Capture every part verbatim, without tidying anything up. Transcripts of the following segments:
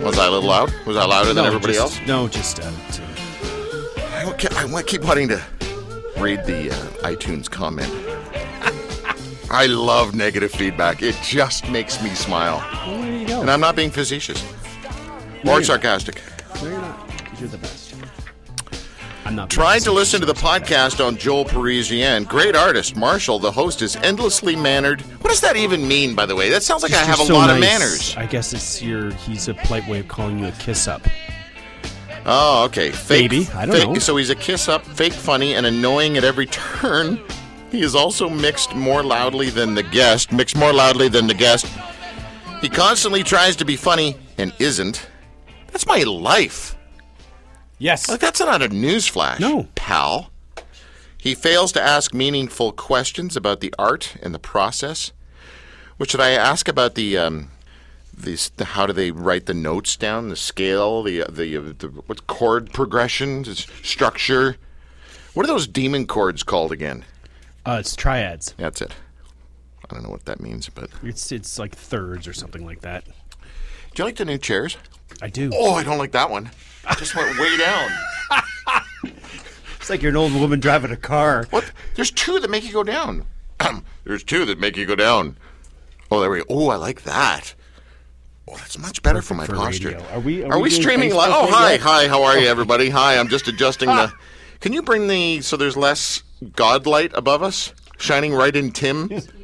Was I a little loud? Was I louder than no, everybody just, else? No, just... Uh, to... I, don't care, I want to keep wanting to read the uh, iTunes comment. I love negative feedback. It just makes me smile. Well, there you go. And I'm not being facetious. No, or sarcastic. No, you're not. Because you're the best. I'm not. Tried to listen to the podcast on Joel Parisian. Great artist. Marshall, the host, is endlessly mannered. What does that even mean, by the way? That sounds like Just I have a so lot nice. of manners. I guess it's your. He's a polite way of calling you a kiss up. Oh, okay. Fake, Maybe. I don't fake, know. So he's a kiss-up, fake funny, and annoying at every turn. He is also mixed more loudly than the guest. Mixed more loudly than the guest. He constantly tries to be funny and isn't. That's my life. Yes. Like, that's not a newsflash, No. pal. He fails to ask meaningful questions about the art and the process. What should I ask about the... Um, These, the, how do they write the notes down? The scale, the the, uh, the what chord progression, the structure. What are those demon chords called again? Uh, it's triads. That's it. I don't know what that means, but It's it's like thirds or something like that. do you like the new chairs? I do. Oh, I don't like that one. It just went way down. It's like you're an old woman driving a car. What? There's two that make you go down. There's two that make you go down. Oh, there we go. Oh, I like that. Oh, that's much better for my for posture. radio. Are we- are Are we we doing streaming Facebook live? Oh, hi, radio? hi. How are you, everybody? Hi. I'm just adjusting the. Can you bring the so there's less godlight above us, shining right in Tim?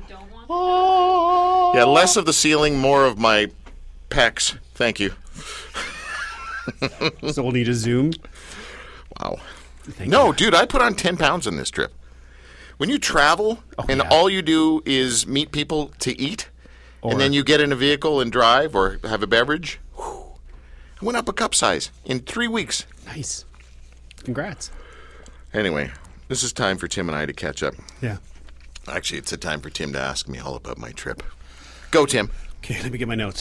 Yeah, less of the ceiling, more of my pecs. Thank you. So we'll need a zoom. Wow. Thank No, you. dude, I put on ten pounds on this trip. When you travel Oh, and yeah. all you do is meet people to eat, Or- and then you get in a vehicle and drive or have a beverage, whew, I went up a cup size in three weeks. Nice. Congrats. Anyway, this is time for Tim and I to catch up. Yeah. Actually, it's a time for Tim to ask me all about my trip. Go, Tim. Okay, let me get my notes.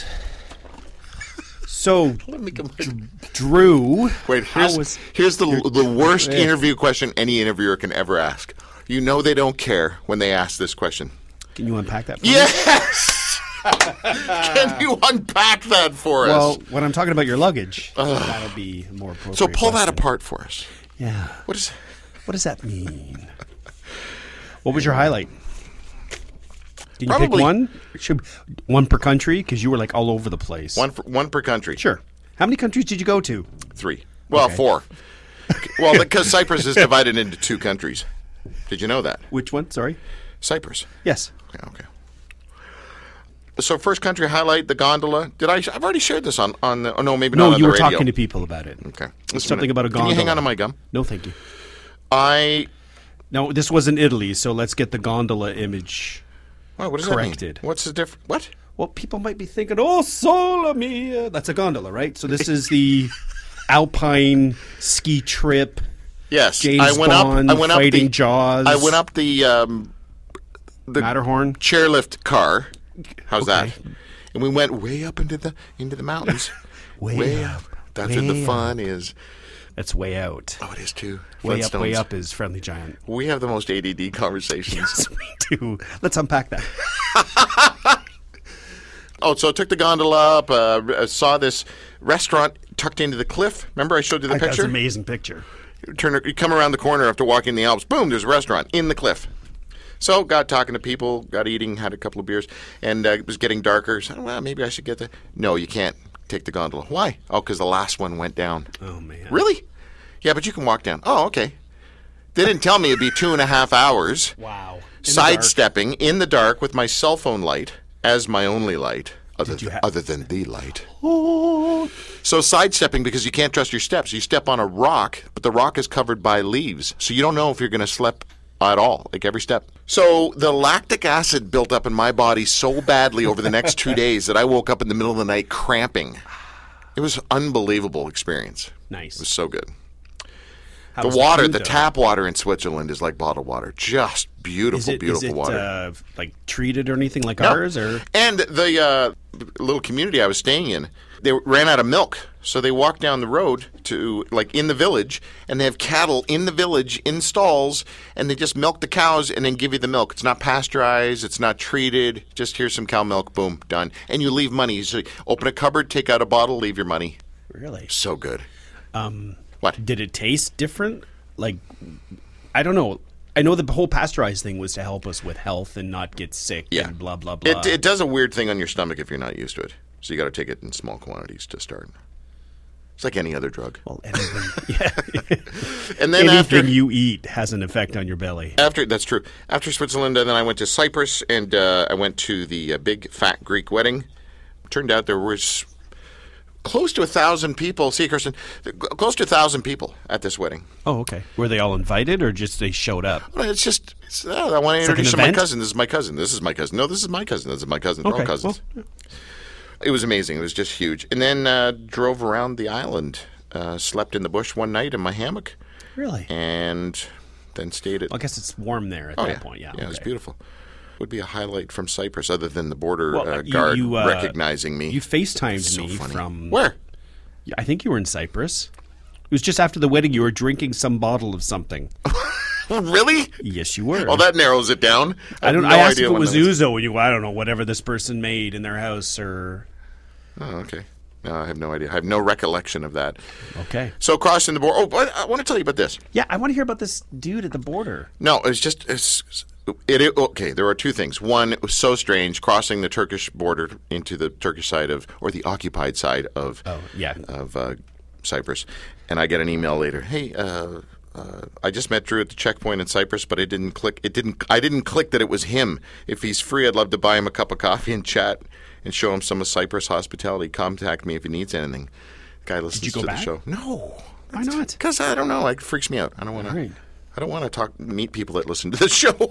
So, Let me get my... Drew, Wait, how here's, was here's the the worst Yeah. interview question any interviewer can ever ask. You know they don't care when they ask this question. Can you unpack that for me? Yes! Can you unpack that for Well, us? when I'm talking about your luggage, that'll be a more appropriate. So pull that question. apart for us. Yeah. What is... What does that mean? What was your highlight? Can you Probably- pick one? Should, one per country? Because you were like all over the place. One, for, one per country. Sure. How many countries did you go to? Three. Well, Okay. four. Well, because Cyprus is divided into two countries. Did you know that? Which one? Sorry. Cyprus. Yes. Yeah, okay. So first country highlight, the gondola. Did I? I've already shared this on on the. Oh no, maybe not No, on you the were radio. talking to people about it. Okay. It's Just a something minute. about a Can you hang gondola. on to my gum? No, thank you. I. No, this was in Italy, so let's get the gondola image. Oh, what does Corrected. that mean? What's the difference? What? Well, people might be thinking, "Oh, Sola Mia." That's a gondola, right? So this is the alpine ski trip. Yes, James I went Bond up. I went up fighting the Jaws. I went up the um, the Matterhorn. chairlift car. How's Okay. that? And we went way up into the into the mountains. Way up, That's way where the up. fun is. That's way out. Oh, it is too. Way up, way Flintstones. up is Friendly Giant. We have the most A D D conversations. Yes, we do. Let's unpack that. Oh, so I took the gondola up. Uh, saw this restaurant tucked into the cliff. Remember, I showed you the That's picture. an amazing picture. You turn, you come around the corner after walking the Alps. Boom! There's a restaurant in the cliff. So got talking to people, got eating, had a couple of beers, and uh, it was getting darker. So well, maybe I should get the. No, you can't take the gondola. Why? Oh, because the last one went down. Oh man. Really? Yeah, but you can walk down. Oh, okay. They didn't tell me it'd be two and a half hours. Wow. In the Sidestepping in the dark with my cell phone light as my only light, other, Did you th- ha- other than the light. dark. Oh. So sidestepping because you can't trust your steps. You step on a rock, but the rock is covered by leaves, so you don't know if you're going to slip at all, like every step. So the lactic acid built up in my body so badly over the next two days that I woke up in the middle of the night cramping. It was an unbelievable experience. Nice. It was so good. How The was water, food, the though? tap water in Switzerland is like bottled water. Just beautiful, Is it, beautiful is it, water. Uh, like treated or anything like No. ours? Or And the uh, little community I was staying in, they ran out of milk. So they walked down the road to, like, in the village, and they have cattle in the village in stalls, and they just milk the cows and then give you the milk. It's not pasteurized. It's not treated. Just here's some cow milk. Boom, done. And you leave money. So you open a cupboard, take out a bottle, leave your money. really? So good. Um, What? Did it taste different? Like, I don't know. I know the whole pasteurized thing was to help us with health and not get sick Yeah. and blah, blah, blah. It, it does a weird thing on your stomach if you're not used to it. So you got to take it in small quantities to start. It's like any other drug. well, anything, yeah. And then Anything after you eat has an effect on your belly. After that's true. After Switzerland, and then I went to Cyprus, and uh, I went to the uh, big fat Greek wedding. Turned out there was close to a thousand people. See, Kirsten, close to a thousand people at this wedding. Oh, okay. Were they all invited or just they showed up? Well, it's just, it's, uh, I want to It's like an introduce you to my event? cousin. This is my cousin. This is my cousin. No, this is my cousin. This is my cousin. They're all Okay, cousins. well, It was amazing. It was just huge. And then uh, drove around the island. Uh, slept in the bush one night in my hammock, Really? and then stayed at. Well, I guess it's warm there at Oh, that yeah. point. Yeah, yeah, it was okay. beautiful. Would be a highlight from Cyprus, other than the border Well, uh, you- guard you, uh, recognizing me. You FaceTimed So me funny. from Where? I think you were in Cyprus. It was just after the wedding. You were drinking some bottle of something. Really? Yes, you were. Well, that narrows it down. I don't. have no I asked idea if it when was that ouzo, and you. I don't know. Whatever this person made in their house, or Oh, okay. No, I have no idea. I have no recollection of that. okay. So crossing the border. Oh, but I want to tell you about this. Yeah, I want to hear about this dude at the border. No, it's just it's, it, it. Okay, there are two things. One, it was so strange crossing the Turkish border into the Turkish side of, or the occupied side of, Oh, yeah. of uh, Cyprus, and I get an email later. Hey, uh, uh, I just met Drew at the checkpoint in Cyprus, but it didn't click. It didn't. I didn't click that it was him. If he's free, I'd love to buy him a cup of coffee and chat and show him some of Cyprus hospitality. Contact me if he needs anything. Guy listens you go to back? the show. No, Why not? because I don't know. Like, it freaks me out. I don't want Right. to. I don't want to talk meet people that listen to the show.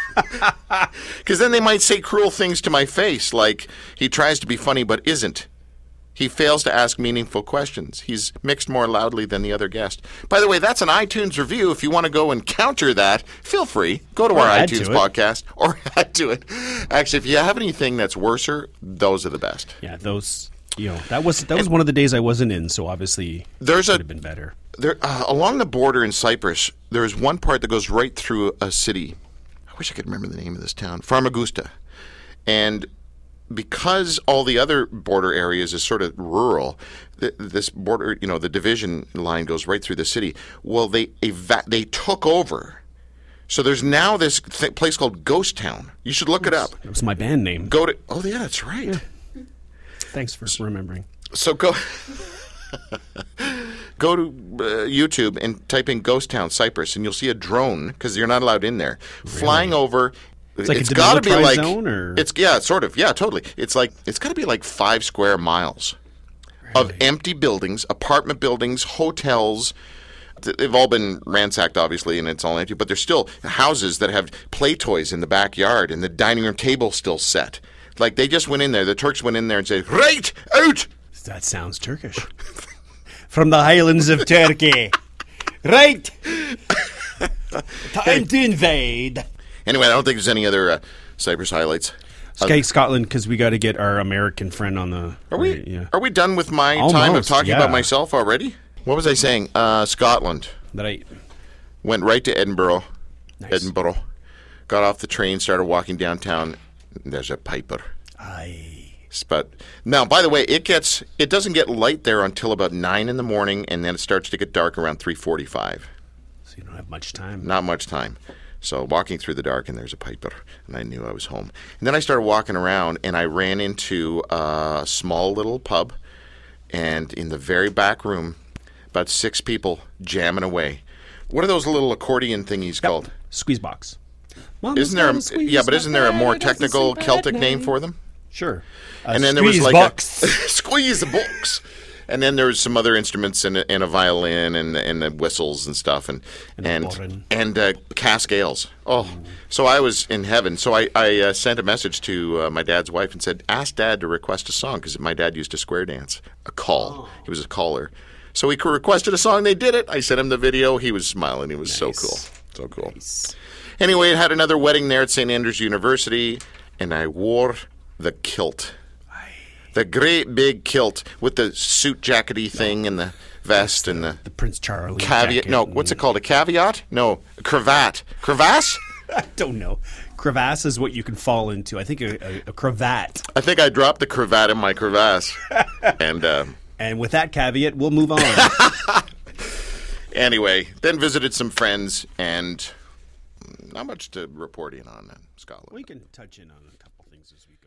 Because then they might say cruel things to my face, like he tries to be funny but isn't. He fails to ask meaningful questions. He's mixed more loudly than the other guest. By the way, that's an iTunes review. If you want to go and counter that, feel free. Go to Or our add iTunes to it. podcast or add to it. Actually, if you have anything that's worser, those are the best. Yeah, those. You know, that was that was one of the days I wasn't in, so obviously There's it a would have been better. there uh, along the border in Cyprus. There is one part that goes right through a city. I wish I could remember the name of this town, Famagusta, and because all the other border areas is sort of rural, th- this border, you know, the division line goes right through the city. Well, they eva- they took over. So there's now this th- place called Ghost Town. You should look it up. That was my band name. Go to oh yeah, that's right. Thanks for remembering. So go go to uh, YouTube and type in Ghost Town Cyprus, and you'll see a drone because you're not allowed in there flying over. It's like a gotta be demilitarized like zone, or? it's yeah, sort of yeah, totally. It's like it's got to be like five square miles of empty buildings, apartment buildings, hotels. They've all been ransacked, obviously, and it's all empty. But there's still houses that have play toys in the backyard, and the dining room table still set. Like they just went in there. The Turks went in there and said, "Right out." That sounds Turkish. From the highlands of Turkey. Right. Time to invade. Anyway, I don't think there's any other uh, Cyprus highlights. Okay, Scotland, because we got to get our American friend on the. Are we? right, yeah. Are we done with my time of Almost, talking yeah. about myself already? What was I saying? Uh, Scotland. That I. Went right to Edinburgh. Nice. Edinburgh. Got off the train, started walking downtown. There's a piper. I. But now, by the way, it gets it doesn't get light there until about nine in the morning, and then it starts to get dark around three forty-five. So you don't have much time. Not much time. So walking through the dark, and there's a piper, and I knew I was home. And then I started walking around, and I ran into a small little pub, and in the very back room, about six people jamming away. What are those little accordion thingies called? Squeeze box. Isn't there? A, yeah, but isn't there a more technical Celtic name for them? Sure. And then there was like box. a squeeze the box. And then there was some other instruments and a, and a violin and and the whistles and stuff and And a and bodhrán. and uh, cask ales. Oh, so I was in heaven. So I I uh, sent a message to uh, my dad's wife and said, "Ask Dad to request a song," because my dad used to square dance, a call. He was a caller. So he requested a song. They did it. I sent him the video. He was smiling. He was so Nice. cool, so cool. Nice. Anyway, I had another wedding there at Saint Andrews University, and I wore the kilt. The great big kilt with the suit jackety thing and the vest and the... The Prince Charlie caveat. jacket No, and- what's it called? A caveat? No, a cravat. Crevasse? I don't know. Crevasse is what you can fall into. I think a, a, a cravat. I think I dropped the cravat in my crevasse. and uh, And with that caveat, we'll move on. anyway, then visited some friends, and not much to report in on uh, Scotland. We can touch in on a couple things as we